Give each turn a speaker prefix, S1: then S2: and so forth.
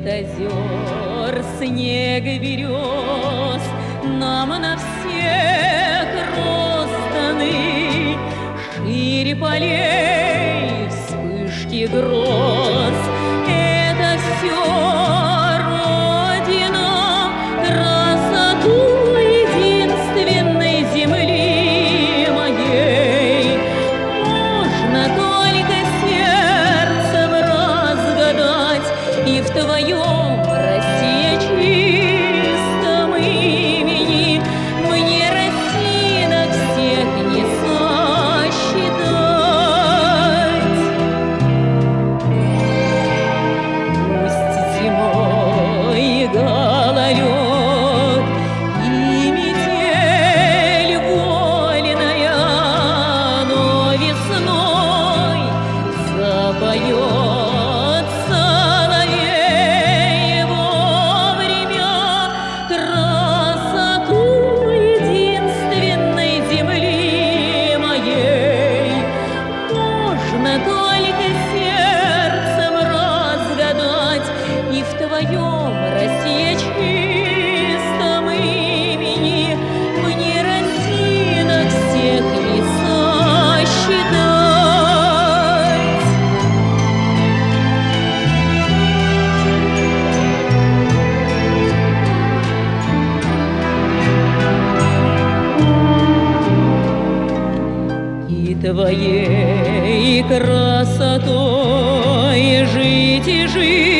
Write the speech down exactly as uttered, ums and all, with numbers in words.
S1: озер, снег и берез нам на всех розданы, шире полей вспышки гроз. Это все Родина, красоту единственной земли моей можно только сердцем разгадать, и в твоем, Россия, чистом имени мне росинок всех не сосчитать. Пусть зимой гололед и метель вольная, но весной запоет соловей вовремя красоту единственной земли моей можно только сердцем разгадать, и в твоем, Россия, чистом имени мне росинок всех не сосчитать. И твоей красотой жить и жить